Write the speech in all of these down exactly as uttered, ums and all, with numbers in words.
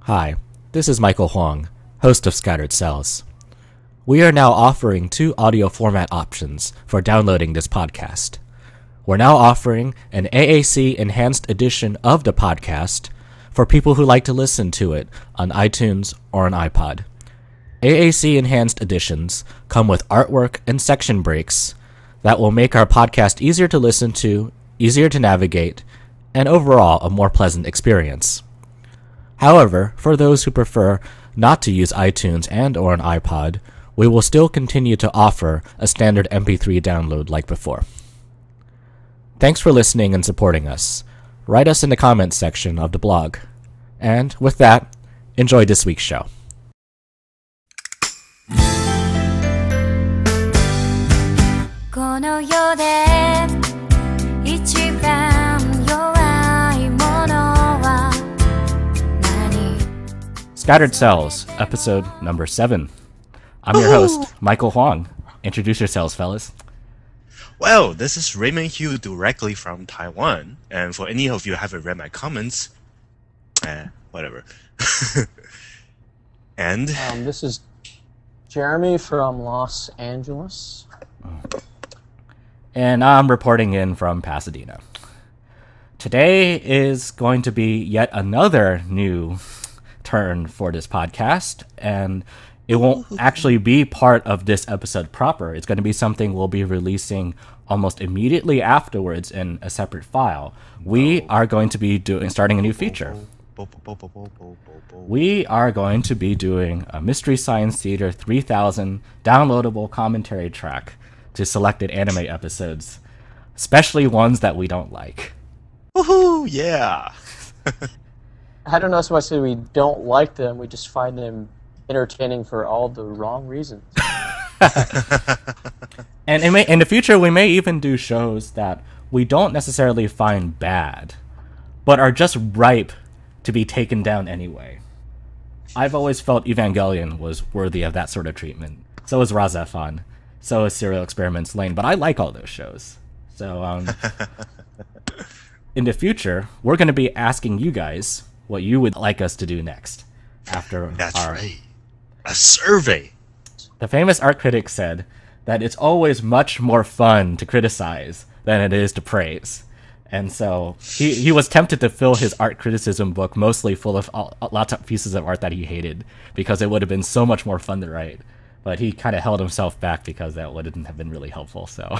Hi, this is Michael Huang, host of Scattered Cells. We are now offering two audio format options for downloading this podcast. We're now offering an A A C enhanced edition of the podcast for people who like to listen to it on iTunes or an iPod. A A C enhanced editions come with artwork and section breaks that will make our podcast easier to listen to, easier to navigate, and overall a more pleasant experience. However, for those who prefer not to use iTunes and or an iPod, we will still continue to offer a standard M P three download like before. Thanks for listening and supporting us. Write us in the comments section of the blog. And with that, enjoy this week's show. この世で一番弱いものは何? Scattered Cells, episode number seven. I'm your host, Michael Huang. Introduce yourselves, fellas. Well, this is Raymond Hu directly from Taiwan. And for any of you who haven't read my comments, eh, whatever. and um, this is Jeremy from Los Angeles. And I'm reporting in from Pasadena. Today is going to be yet another new turn for this podcast, and it won't actually be part of this episode proper. It's going to be something we'll be releasing almost immediately afterwards in a separate file. We are going to be doing starting a new feature. We are going to be doing a Mystery Science Theater three thousand downloadable commentary track to selected anime episodes, especially ones that we don't like. Woohoo! Yeah! I don't know if I say we don't like them, we just find them entertaining for all the wrong reasons. And in, may, in the future, we may even do shows that we don't necessarily find bad, but are just ripe to be taken down anyway. I've always felt Evangelion was worthy of that sort of treatment. So is Razafan. So is Serial Experiments Lane. But I like all those shows. So, um... in the future, we're going to be asking you guys what you would like us to do next. After That's our... right. A survey. The famous art critic said that it's always much more fun to criticize than it is to praise. And so he, he was tempted to fill his art criticism book mostly full of all, lots of pieces of art that he hated, because it would have been so much more fun to write. But he kind of held himself back because that wouldn't have been really helpful. So,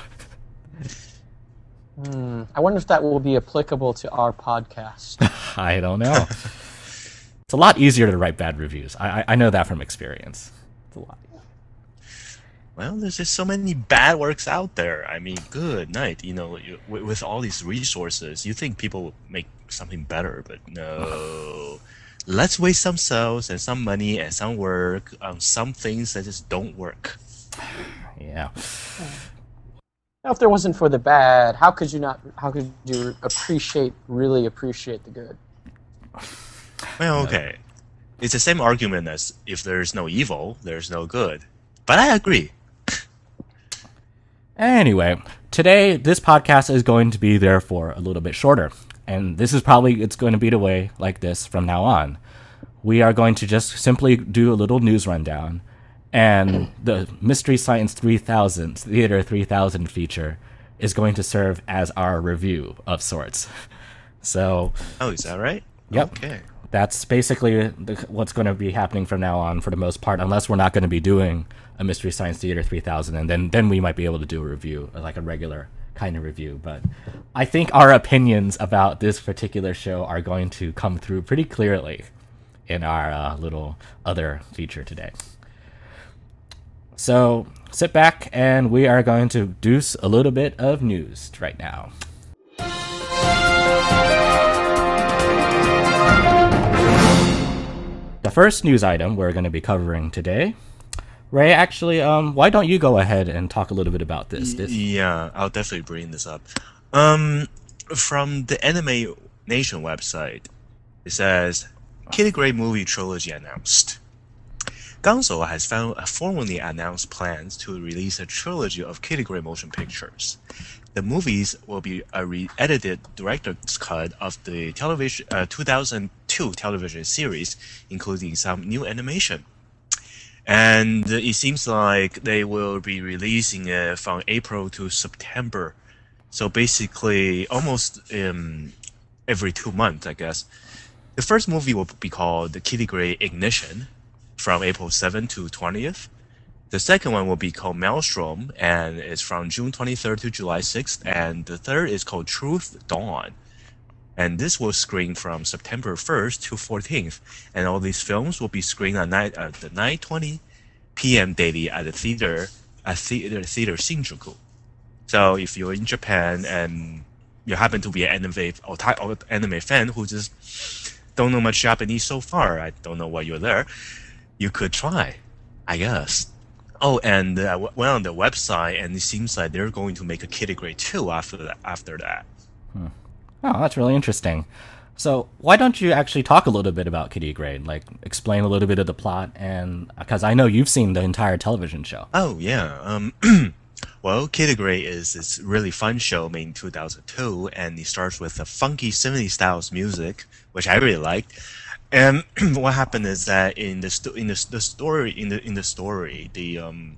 hmm. I wonder if that will be applicable to our podcast. I don't know. It's a lot easier to write bad reviews. I, I I know that from experience. It's a lot. Well, there's just so many bad works out there. I mean, good night. You know, you, with, with all these resources, you think people would make something better, but no. Let's waste some cells and some money and some work on some things that just don't work. Yeah. Now, if there wasn't for the bad, how could you not? How could you appreciate, really appreciate the good? Well, okay. It's the same argument as if there's no evil, there's no good. But I agree. Anyway, today this podcast is going to be therefore a little bit shorter. And this is probably, it's going to be the way like this from now on. We are going to just simply do a little news rundown. And the Mystery Science three thousand, Theater three thousand feature is going to serve as our review of sorts. So... Oh, is that right? Yep. Okay. That's basically the, what's going to be happening from now on for the most part, unless we're not going to be doing a Mystery Science Theater three thousand, and then, then we might be able to do a review, like a regular kind of review. But I think our opinions about this particular show are going to come through pretty clearly in our uh, little other feature today. So sit back, and we are going to do a little bit of news right now. The first news item we're going to be covering today, Ray, actually, um, why don't you go ahead and talk a little bit about this? this... Yeah, I'll definitely bring this up. Um, from the Anime Nation website, it says, Kitty Grey movie trilogy announced. Gonzo has found, uh, formally announced plans to release a trilogy of Kitty Grey motion pictures. The movies will be a re-edited director's cut of the television uh, two thousand two television series, including some new animation. And it seems like they will be releasing it from April to September. So basically, almost um, every two months, I guess. The first movie will be called The Kitty Grey Ignition from April seventh to twentieth. The second one will be called Maelstrom, and it's from June twenty-third to July sixth. And the third is called Truth Dawn. And this will screen from September first to fourteenth. And all these films will be screened at night at the nine twenty p.m. daily at the theater at theater theater Shinjuku. So if you're in Japan and you happen to be an anime or, or anime fan who just don't know much Japanese so far, I don't know why you're there, you could try, I guess. Oh, and I uh, went on the website, and it seems like they're going to make a Kitty Grey two after that. After that. Hmm. Oh, that's really interesting. So why don't you actually talk a little bit about Kitty Grey, like explain a little bit of the plot, and because I know you've seen the entire television show. Oh yeah. Um. Well, Kitty Grey is this really fun show made in two thousand two, and it starts with a funky seventies styles music, which I really liked. And what happened is that in the sto- in the, the story in the in the story the um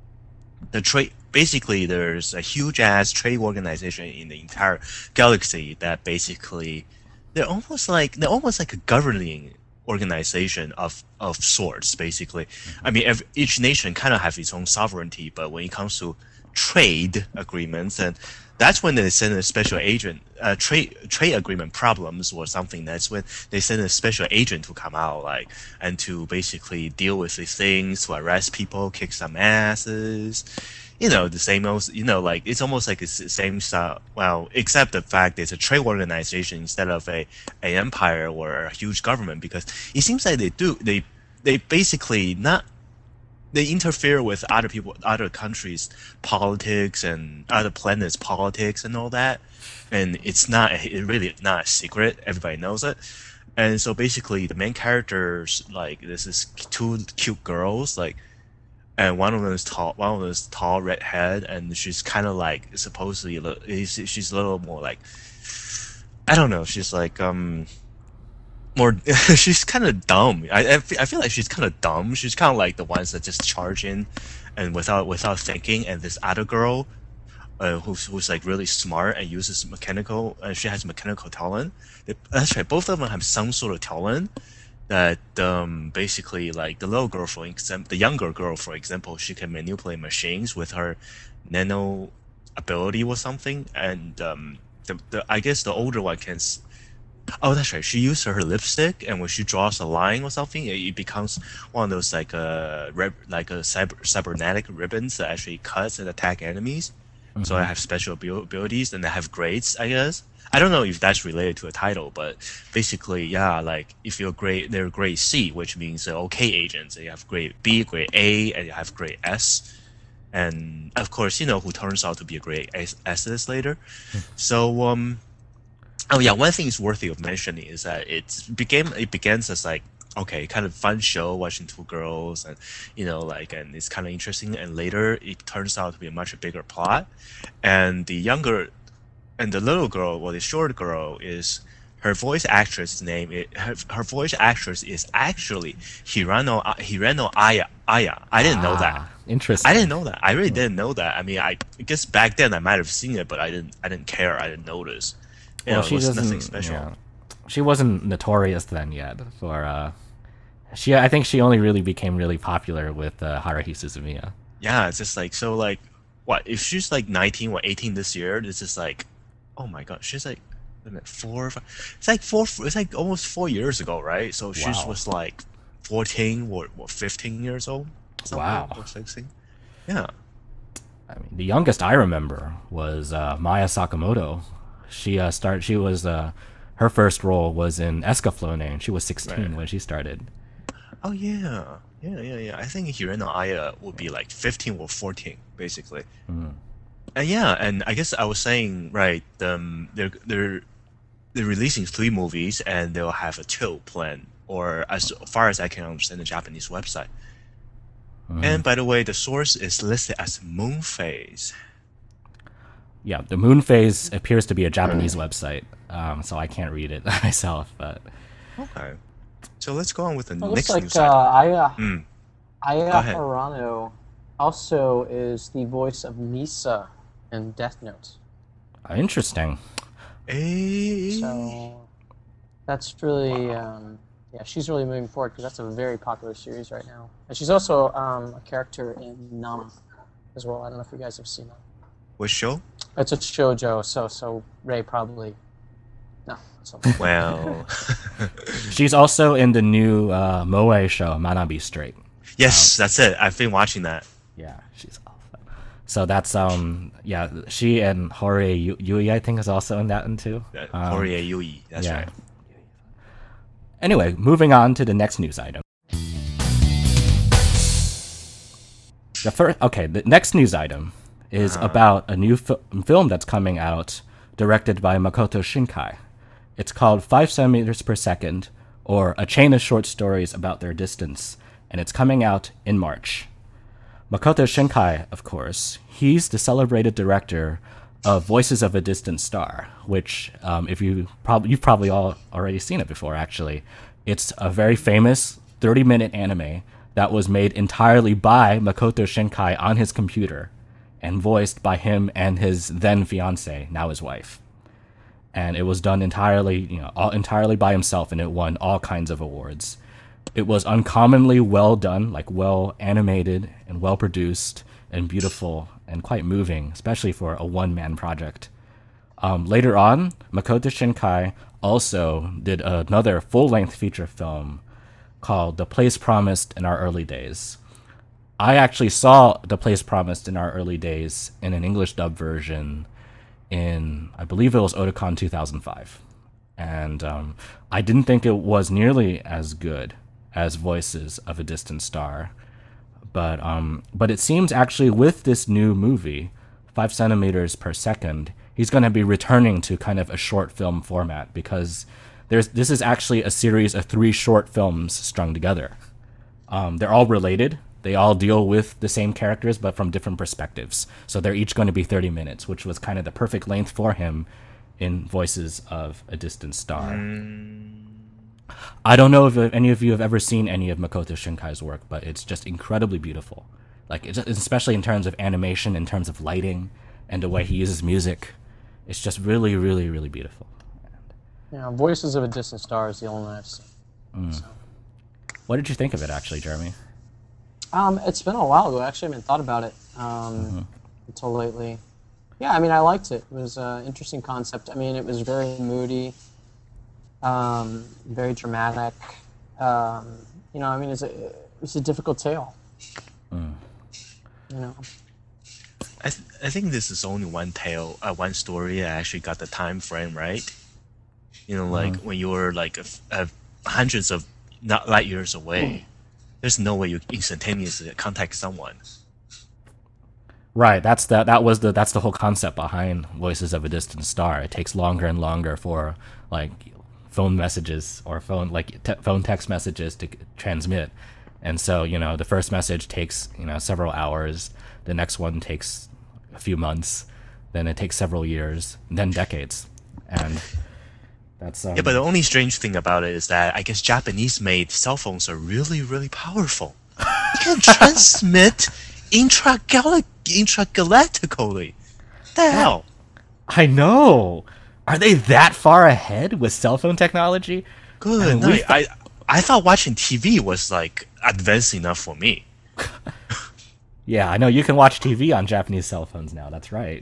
the trade basically there's a huge ass trade organization in the entire galaxy that basically they're almost like they're almost like a governing organization of of sorts. Basically, mm-hmm. I mean, every, each nation kind of have its own sovereignty, but when it comes to trade agreements, and that's when they send a special agent. Uh, trade trade agreement problems or something. That's when they send a special agent to come out, like, and to basically deal with these things, to arrest people, kick some asses. You know, the same old. You know, like it's almost like it's the same style. Well, except the fact it's a trade organization instead of a an empire or a huge government, because it seems like they do they they basically not. They interfere with other people, other countries' politics and other planets' politics and all that, and it's not it really not a secret. Everybody knows it, and so basically the main characters, like, this is two cute girls, like, and one of them is tall, one of them is tall, redhead, and she's kind of like supposedly she's a little more like, I don't know, she's like um. More, she's kind of dumb. I, I feel like she's kind of dumb. She's kind of like the ones that just charge in, and without without thinking. And this other girl, uh, who's who's like really smart and uses mechanical. Uh, she has mechanical talent. They, that's right. Both of them have some sort of talent that um basically, like, the little girl, for example, the younger girl, for example, she can manipulate machines with her nano ability or something, and um the, the I guess the older one can. Oh, that's right. She used her lipstick, and when she draws a line or something, it, it becomes one of those like a uh, like a cyber, cybernetic ribbons that actually cuts and attack enemies. Mm-hmm. So I have special abilities, and I have grades, I guess. I don't know if that's related to a title, but basically, yeah, like if you're grade, they're grade C, which means uh, okay agents. You have grade B, grade A, and you have grade S. And of course, you know who turns out to be a grade S, S later. Mm-hmm. So um. Oh yeah, one thing is worthy of mentioning is that it became it begins as like, okay, kind of fun show watching two girls, and you know, like, and it's kind of interesting, and later it turns out to be a much bigger plot, and the younger and the little girl, or the short girl, is her voice actress name is, her, her voice actress is actually Hirano Hirano Aya Aya. I didn't ah, know that. Interesting. I didn't know that. I really didn't know that. I mean, I guess back then I might have seen it, but I didn't I didn't care. I didn't notice. You well, know, she it was doesn't. Nothing special. Yeah. She wasn't notorious then yet. For uh, she, I think she only really became really popular with uh, Haruhi Suzumiya. Yeah, it's just like so. Like, what if she's like nineteen or eighteen this year? It's just like, oh my god, she's like, wait a minute, four. Five, it's like four. It's like almost four years ago, right? So she wow. was like fourteen or, or fifteen years old. Wow. Or sixteen. Yeah. I mean, the youngest I remember was uh, Maya Sakamoto. She uh, started. She was uh, her first role was in Escaflowne, and she was sixteen right. when she started. Oh yeah, yeah, yeah, yeah. I think Hirano Aya would be like fifteen or fourteen, basically. Mm. And yeah, and I guess I was saying right. Um, they're they're they're releasing three movies, and they'll have a two plan, or as far as I can understand the Japanese website. Mm. And by the way, the source is listed as Moon Phase. Yeah, the Moon Phase appears to be a Japanese website, um, so I can't read it myself. But Okay. So let's go on with the It next looks like news uh, item. Aya, Mm, Aya go ahead. Hirano also is the voice of Misa in Death Note. Uh, interesting. Eh, So that's really, um, yeah, she's really moving forward because that's a very popular series right now. And she's also um, a character in Nana as well. I don't know if you guys have seen it. what show? It's a shoujo, so so Ray probably no. So. Well, She's also in the new uh, Moe show, Manabi Straight. yes, that's it. I've been watching that. Yeah, she's awesome. So that's um yeah, she and Horie Yu- Yui I think is also in that one too. That Um, Horie Yui. That's yeah. right. Anyway, moving on to the next news item. The first, okay, the next news item is about a new fil- film that's coming out, directed by Makoto Shinkai. It's called Five Centimeters Per Second, or A Chain of Short Stories About Their Distance, and it's coming out in March. Makoto Shinkai, of course, he's the celebrated director of Voices of a Distant Star, which, um, if you probably you've probably all already seen it before. Actually, it's a very famous thirty-minute anime that was made entirely by Makoto Shinkai on his computer, and voiced by him and his then fiance, now his wife. And it was done entirely, you know, all entirely by himself, and it won all kinds of awards. It was uncommonly well done, like well animated and well produced and beautiful and quite moving, especially for a one-man project. Um, later on, Makoto Shinkai also did another full-length feature film called The Place Promised in Our Early Days. I actually saw The Place Promised in Our Early Days in an English dub version in, I believe it was Otakon two thousand five. And um, I didn't think it was nearly as good as Voices of a Distant Star. But um, but it seems actually with this new movie, Five Centimeters Per Second, he's going to be returning to kind of a short film format, because there's this is actually a series of three short films strung together. Um, they're all related. They all deal with the same characters, but from different perspectives. So they're each going to be thirty minutes, which was kind of the perfect length for him in Voices of a Distant Star. I don't know if any of you have ever seen any of Makoto Shinkai's work, but it's just incredibly beautiful. Like, it's, especially in terms of animation, in terms of lighting, and the way he uses music. It's just really, really, really beautiful. Yeah, Voices of a Distant Star is the only one I've seen. So. What did you think of it, actually, Jeremy? Um, it's been a while ago. I actually haven't thought about it um, until lately. Yeah, I mean, I liked it. It was an interesting concept. I mean, it was very moody, um, very dramatic. Um, you know, I mean, it's a it's a difficult tale. Mm. You know, I th- I think this is only one tale, uh, one story that actually got the time frame right. You know, like when you're like a, f- a hundreds of not light years away, there's no way you instantaneously contact someone. Right, that's the, that was the that's the whole concept behind Voices of a Distant Star. It takes longer and longer for like phone messages or phone like te- phone text messages to transmit. And so, you know, the first message takes, you know, several hours, the next one takes a few months, then it takes several years, then decades. And that's um, Yeah, but the only strange thing about it is that I guess Japanese-made cell phones are really, really powerful. You can transmit intragal- intragalactically. The hell? I know. Are they that far ahead with cell phone technology? Good I mean, we night. I, I thought watching T V was like advanced enough for me. Yeah, I know you can watch T V on Japanese cell phones now. That's right.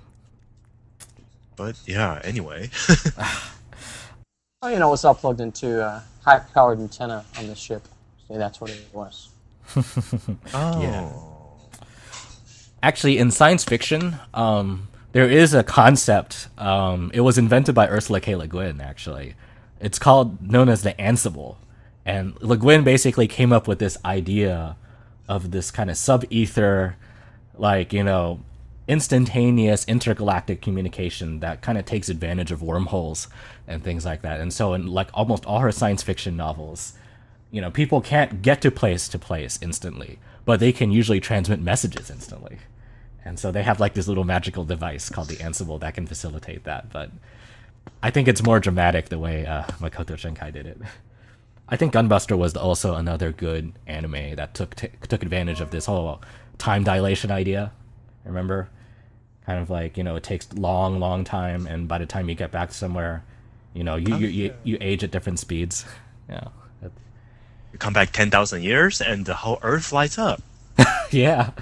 But yeah, anyway. oh, you know, it was all plugged into a high-powered antenna on the ship. So that's what it was. Oh. Yeah. Actually, in science fiction, um, there is a concept. Um, it was invented by Ursula K. Le Guin, actually. It's called, known as the Ansible. And Le Guin basically came up with this idea of this kind of sub-ether, like, you know, instantaneous intergalactic communication that kind of takes advantage of wormholes and things like that. And so in like almost all her science fiction novels, you know, people can't get to place to place instantly, but they can usually transmit messages instantly. And so they have like this little magical device called the Ansible that can facilitate that. But I think it's more dramatic the way uh, Makoto Shinkai did it. I think Gunbuster was also another good anime that took t- took advantage of this whole time dilation idea. Remember? Kind of like, you know, it takes long, long time, and by the time you get back somewhere, you know, you, you, you, you age at different speeds. Yeah. You come back ten thousand years, and the whole Earth lights up. Yeah.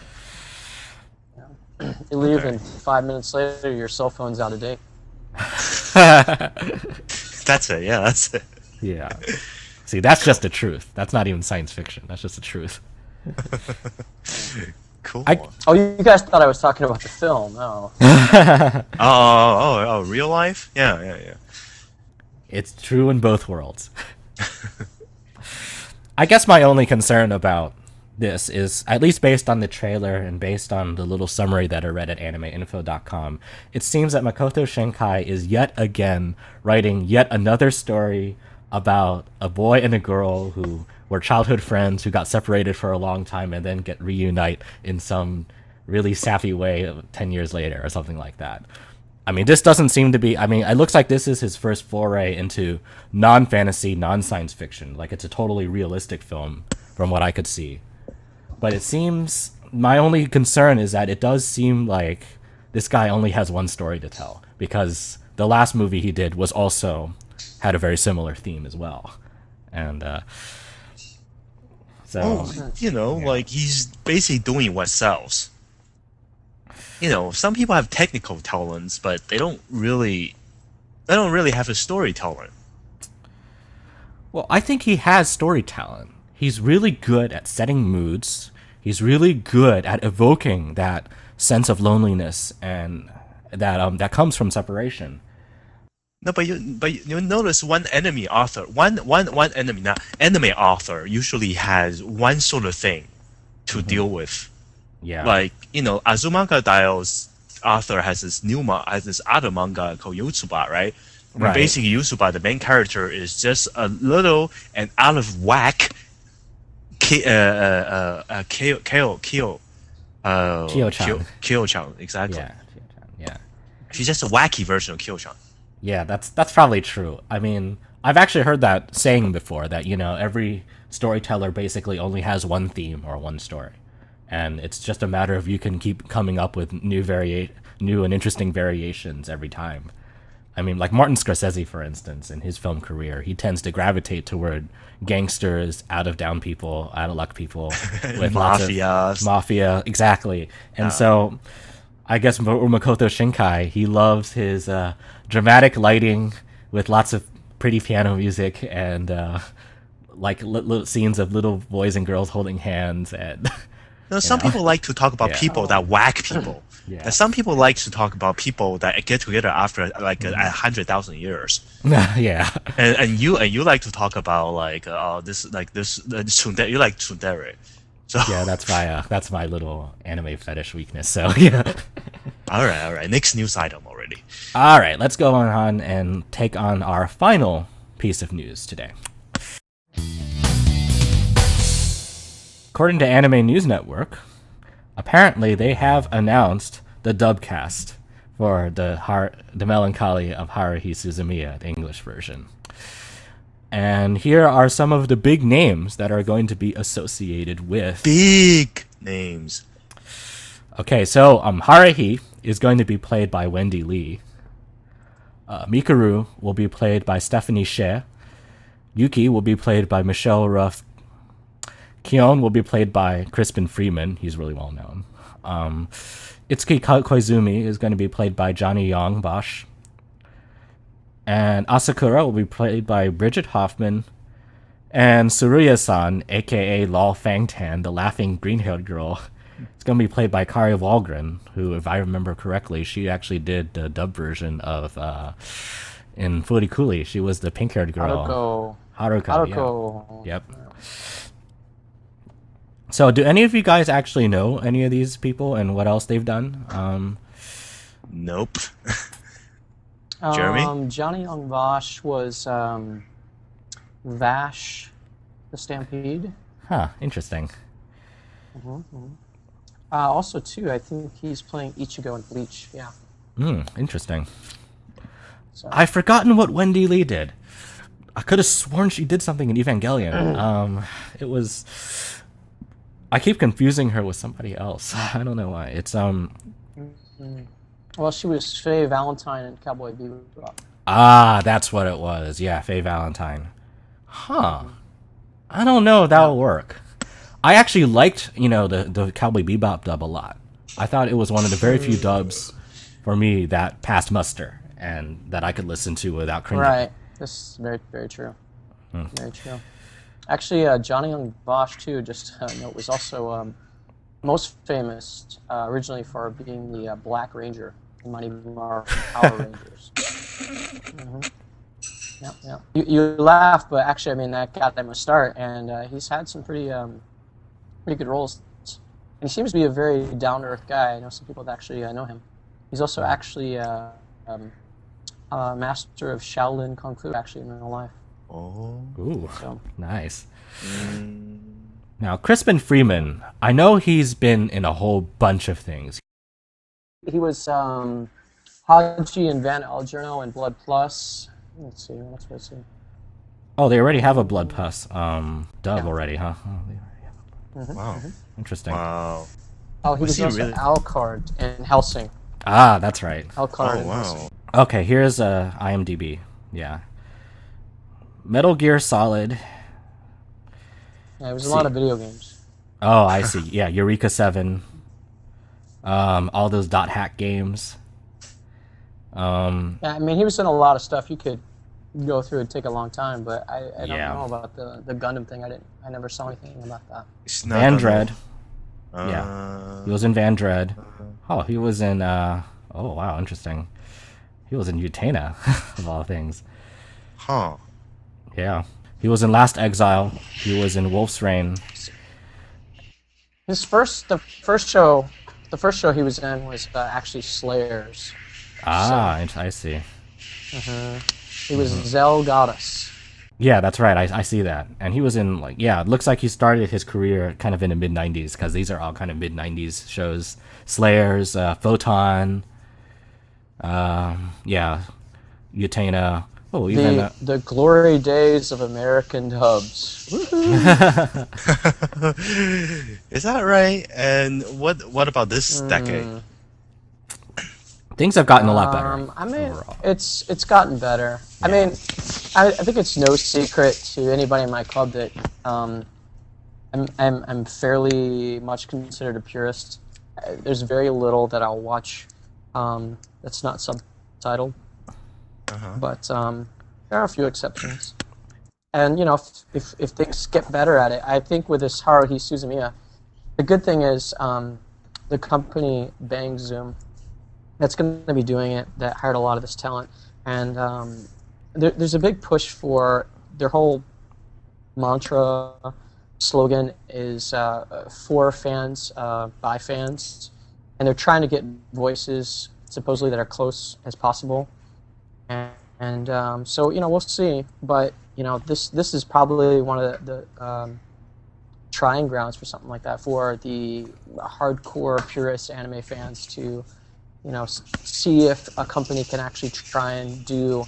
You leave, Okay. and five minutes later, your cell phone's out of date. That's it. Yeah, that's it. Yeah. See, that's just the truth. That's not even science fiction. That's just the truth. Cool. I- Oh, you guys thought I was talking about the film? Oh, Oh, oh, oh, oh, real life? Yeah, yeah, yeah. It's true in both worlds. I guess my only concern about this is, at least based on the trailer and based on the little summary that I read at anime info dot com, it seems that Makoto Shinkai is yet again writing yet another story about a boy and a girl who were childhood friends who got separated for a long time and then get reunite in some really sappy way ten years later or something like that. I mean, this doesn't seem to be... I mean, it looks like this is his first foray into non-fantasy, non-science fiction. Like, it's a totally realistic film from what I could see. But it seems... My only concern is that it does seem like this guy only has one story to tell. Because the last movie he did was also... had a very similar theme as well. And, uh... So... Oh, you know, like he's basically doing what sells. You know, some people have technical talents, but they don't really, they don't really have a story talent. Well, I think he has story talent. He's really good at setting moods. He's really good at evoking that sense of loneliness and that um that comes from separation. No, but you, but you notice one enemy author, one, one, one enemy, not anime author usually has one sort of thing to deal with. Yeah. Like, you know, Azumanga Daio's author has this new ma- has this other manga called Yotsuba, right? Where Right. basically Yotsuba, the main character, is just a little and out of whack ki- uh, uh, uh, uh, Kyo, Kyo, Kyo, uh, Kyo-chan. Kyo- Kyo-chan, exactly. yeah. Yeah. She's just a wacky version of Kyo-chan. Yeah, that's that's probably true. I mean, I've actually heard that saying before, that, you know, every storyteller basically only has one theme or one story. And it's just a matter of you can keep coming up with new varia- new and interesting variations every time. I mean, like Martin Scorsese, for instance, in his film career, he tends to gravitate toward gangsters, out-of-down people, out-of-luck people. with lots of- Mafias. Mafia, exactly. And so, I guess Ma- Makoto Shinkai, he loves his uh, dramatic lighting with lots of pretty piano music and uh, like li- little scenes of little boys and girls holding hands and... You know, some know? people like to talk about Yeah. people that whack people. Yeah. And some people like to talk about people that get together after like a, a hundred thousand years. yeah. And and you and you like to talk about like uh, this like this uh, tsundere. You like tsundere. So Yeah, that's my uh, that's my little anime fetish weakness. So yeah. all right, all right. Next news item already. All right, let's go on and take on our final piece of news today. According to Anime News Network, apparently they have announced the dubcast for the Har- the Melancholy of Haruhi Suzumiya, the English version. And here are some of the big names that are going to be associated with. Big names. Okay, so um, Haruhi is going to be played by Wendy Lee. Uh, Mikuru will be played by Stephanie Sheh. Yuki will be played by Michelle Ruff. Kion will be played by Crispin Freeman. He's really well known. Um, Itsuki Ko- Koizumi is going to be played by Johnny Young Bosch. And Asakura will be played by Bridget Hoffman. And Tsuruya-san, aka Lal Fangtan, the laughing green-haired girl, it's going to be played by Kari Wahlgren, who, if I remember correctly, she actually did the dub version of uh, in Furikuli. She was the pink-haired girl. Haruko. Haruko. Haruko. Yeah. Yep. So, do any of you guys actually know any of these people and what else they've done? Um, Nope. Jeremy? Um, Johnny Young Bosch was um, Vash, the Stampede. huh, interesting. Uh, also, too, I think he's playing Ichigo in Bleach. Yeah. Hmm, interesting. So I've forgotten what Wendy Lee did. I could have sworn she did something in Evangelion. um, it was. I keep confusing her with somebody else. I don't know why. It's um. well, she was Faye Valentine in Cowboy Bebop. Ah, that's what it was. Yeah, Faye Valentine. Huh. I don't know if that'll work. I actually liked, you know, the, the Cowboy Bebop dub a lot. I thought it was one of the very few dubs for me that passed muster and that I could listen to without cringing. Right. This is very, very true. Hmm. Very true. Actually, uh, Johnny Young Bosch, too, just uh, note, was also um, most famous uh, originally for being the uh, Black Ranger in Mighty Morphin Power Rangers. Mm-hmm. Yep, yep. You, you laugh, but actually, I mean, that got them a start, and uh, he's had some pretty um, pretty good roles. And he seems to be a very down-to-earth guy. I know some people that actually uh, know him. He's also actually uh, um, a master of Shaolin Kung Fu, actually, in real life. Oh. Ooh, So, nice. Mm. Now, Crispin Freeman, I know he's been in a whole bunch of things. he was um, Haji and Van Algerno in Blood Plus. Let's see, what else was he? Oh, they already have a Blood Plus um, dub Yeah. already, huh? Oh, they already have a... Wow. Interesting. Wow. Oh, he Was was, he also really? Alucard in Helsing. Ah, that's right. Alucard Oh, in Helsing. wow. Okay, here's uh, IMDb. Yeah. Metal Gear Solid. Yeah, it was a See. lot of video games. Oh, I see. Yeah, Eureka seven. Um, all those dot hack games. Um, Yeah, I mean, he was in a lot of stuff. You could go through and take a long time, but I, I don't Yeah. know about the, the Gundam thing. I didn't. I never saw anything about that. It's not Van a- Dread. Uh, Yeah. He was in Van Dread. Oh, he was in. Uh, oh, wow, interesting. He was in Utena, of all things. Huh. Yeah. He was in Last Exile. He was in Wolf's Rain. His first, the first show, the first show he was in was uh, actually Slayers. Ah, int- I see. He was Zell Goddess. Yeah, that's right. I, I see that. And he was in, like, yeah, it looks like he started his career kind of in the mid nineties, because these are all kind of mid nineties shows. Slayers, uh, Photon, um, yeah, Utena. Oh, even. The Uh, the glory days of American dubs. Is that right? And what what about this decade? things have gotten a lot better. Um, I mean, overall. it's it's gotten better. I mean, I, I think it's no secret to anybody in my club that um, I'm, I'm I'm fairly much considered a purist. Uh, There's very little that I'll watch um, that's not subtitled, Uh-huh. but um, there are a few exceptions. And you know, if, if if things get better at it, I think with this Haruhi Suzumiya, the good thing is um, the company Bang Zoom that's going to be doing it, that hired a lot of this talent, and um, there, there's a big push for their whole mantra slogan is uh, for fans, uh, by fans, and they're trying to get voices supposedly that are close as possible, and, and um, so you know we'll see, but you know this this is probably one of the, the um, trying grounds for something like that for the hardcore purist anime fans to. You know, s- see if a company can actually try and do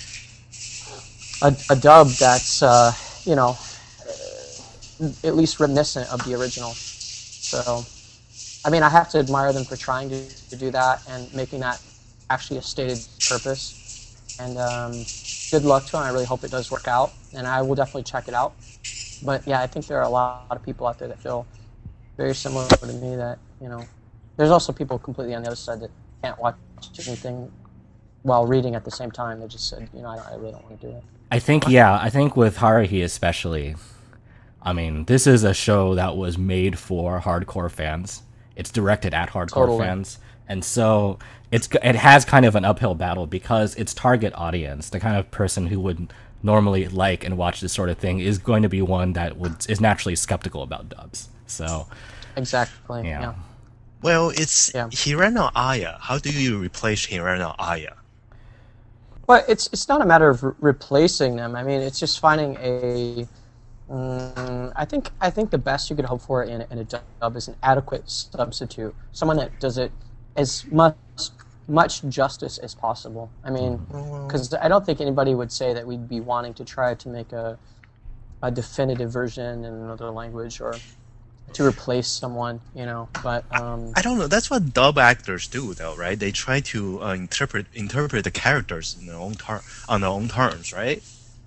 a, a dub that's, uh, you know, uh, at least reminiscent of the original. So, I mean, I have to admire them for trying to, to do that and making that actually a stated purpose. And um, good luck to them. I really hope it does work out, and I will definitely check it out. But yeah, I think there are a lot of people out there that feel very similar to me. That you know, there's also people completely on the other side that can't watch anything while reading at the same time. They just said, you know, I, don't, I really don't want to do it. I think, yeah, I think with Haruhi especially, I mean, this is a show that was made for hardcore fans. It's directed at hardcore Totally. fans. And so it's it has kind of an uphill battle because its target audience, the kind of person who would normally like and watch this sort of thing, is going to be one that would is naturally skeptical about dubs. So, Exactly. yeah. Yeah. Well, it's Yeah. Hirano Aya. How do you replace Hirano Aya? But it's it's not a matter of re- replacing them. I mean, it's just finding a. Mm, I think I think the best you could hope for in, in a dub is an adequate substitute, someone that does it as much much justice as possible. I mean, because I don't think anybody would say that we'd be wanting to try to make a a definitive version in another language or to replace someone, you know. But um, I don't know. That's what dub actors do, though, right? They try to uh, interpret interpret the characters in their own ter- on their own terms, right?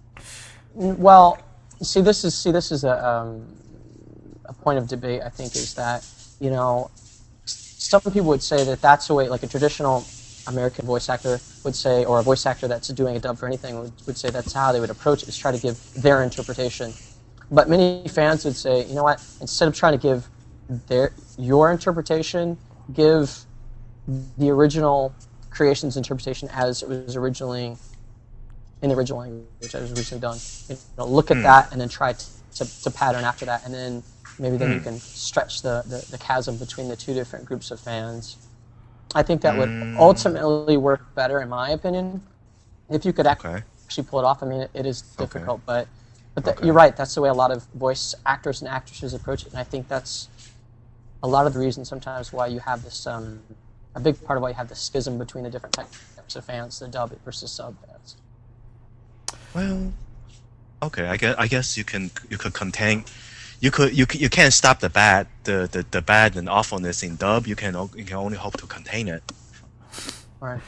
well, see, this is see, this is a um, a point of debate. I think is that you know, some people would say that that's the way, like a traditional American voice actor would say, or a voice actor that's doing a dub for anything would, would say that's how they would approach it, is try to give their interpretation. But many fans would say, you know what, instead of trying to give their your interpretation, give the original creation's interpretation as it was originally, in the original language, as it was originally done. You know, look at Hmm. that and then try to, to, to pattern after that, and then maybe then you Hmm. can stretch the, the, the chasm between the two different groups of fans. I think that would Mm. ultimately work better, in my opinion, if you could ac- Okay. actually pull it off. I mean, it, it is difficult, but but the, Okay. you're right. That's the way a lot of voice actors and actresses approach it, and I think that's a lot of the reason sometimes why you have this um, a big part of why you have the schism between the different types of fans, the dub versus sub fans. Well, okay. I guess I guess you can you could contain. You could you c- you can't stop the bad the, the, the bad and awfulness in dub. You can o- you can only hope to contain it. All right.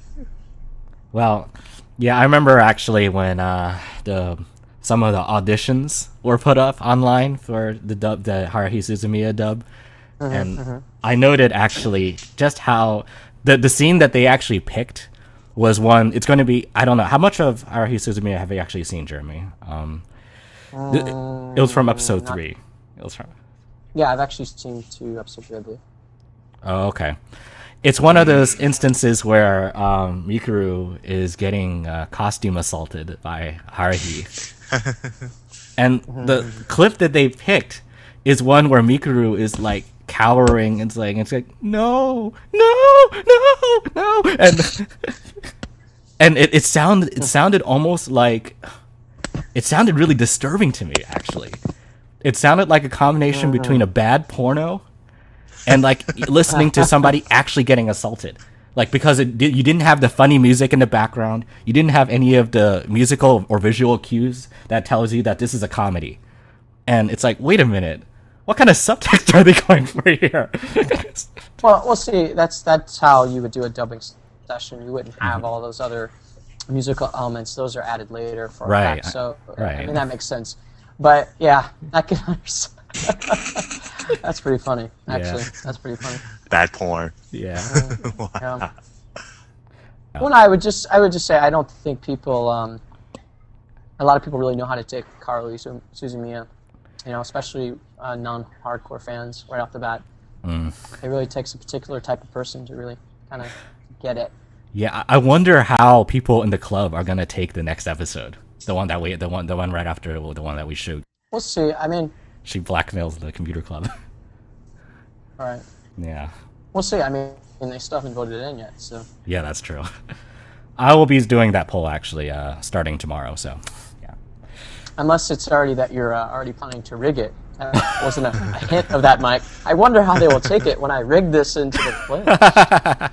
Well, yeah, I remember actually when uh, the some of the auditions were put up online for the dub, the Haruhi Suzumiya dub, and I noted actually just how the the scene that they actually picked was one. It's going to be, I don't know how much of Haruhi Suzumiya have you actually seen, Jeremy? Um, th- it was from episode not- three. It was from. Yeah, I've actually seen two episodes, I believe. Oh, okay. It's one of those instances where um, Mikuru is getting uh, costume assaulted by Haruhi. And the clip that they picked is one where Mikuru is like cowering and saying, it's like, no, no, no, no. And and it, it sounded it sounded almost like it sounded really disturbing to me, actually. It sounded like a combination between a bad porno and like listening to somebody actually getting assaulted, like because it di- you didn't have the funny music in the background, you didn't have any of the musical or visual cues that tells you that this is a comedy, and it's like, wait a minute, what kind of subtext are they going for here? Well, we'll see. That's that's how you would do a dubbing session. You wouldn't have all those other musical elements; those are added later for Right. effect. So, I Right. mean, that makes sense. But yeah, I can understand. That's pretty funny, actually. That's pretty funny. Bad porn. Yeah. Yeah. Well, I would just, I would just say, I don't think people, um, a lot of people really know how to take Haruhi Su- Suzumiya. You know, especially uh, non-hardcore fans right off the bat. Mm. It really takes a particular type of person to really kind of get it. Yeah, I I wonder how people in the club are gonna take the next episode, the one that we, the one, the one right after the one that we shoot. We'll see. I mean, She blackmails the computer club. all right. Yeah. We'll see. I mean, they still haven't voted it in yet, so. Yeah, that's true. I will be doing that poll actually, uh, starting tomorrow. So, yeah. Unless it's already that you're uh, already planning to rig it. That wasn't a, a hint of that, Mike. I wonder how they will take it when I rig this into the playlist.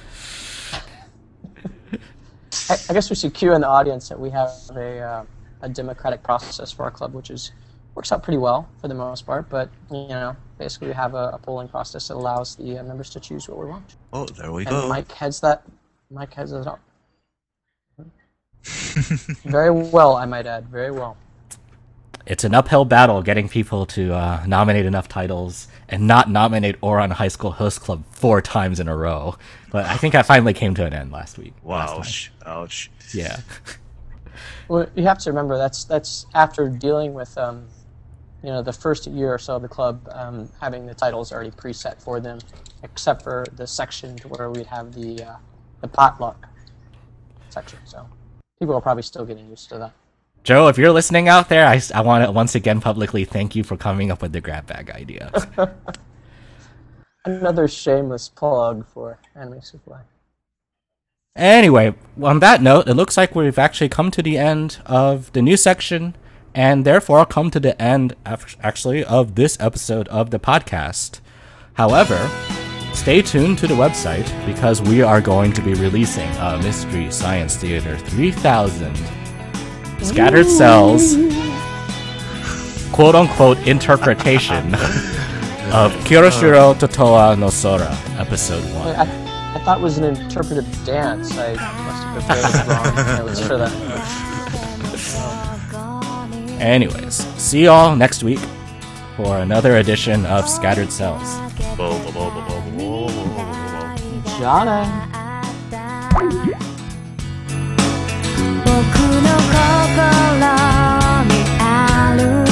I, I guess we should cue in the audience that we have a, uh, a democratic process for our club, which is works out pretty well for the most part. But you know, basically, we have a, a polling process that allows the uh, members to choose what we want. Oh, there we And go. Mike heads that. Mike heads it up. Very well, I might add. Very well. It's an uphill battle getting people to uh, nominate enough titles and not nominate Ouran High School Host Club four times in a row. But I think I finally came to an end last week. last time. Ouch. Ouch. Yeah. Well, you have to remember that's that's after dealing with um, you know, the first year or so of the club um, having the titles already preset for them, except for the section to where we'd have the uh, the potluck section. So people are probably still getting used to that. Joe, if you're listening out there, I, I want to once again publicly thank you for coming up with the grab bag idea. Another shameless plug for Anime Supply. Anyway, on that note, it looks like we've actually come to the end of the news section, and therefore come to the end, af- actually, of this episode of the podcast. However, stay tuned to the website because we are going to be releasing a Mystery Science Theater three thousand Scattered Cells quote-unquote interpretation of Kiroshiro Totowa no Sora, episode one. Wait, I, I thought it was an interpretive dance. I must have prepared the wrong notes for that. Anyways, see y'all next week for another edition of Scattered Cells. Jana. 僕の心にある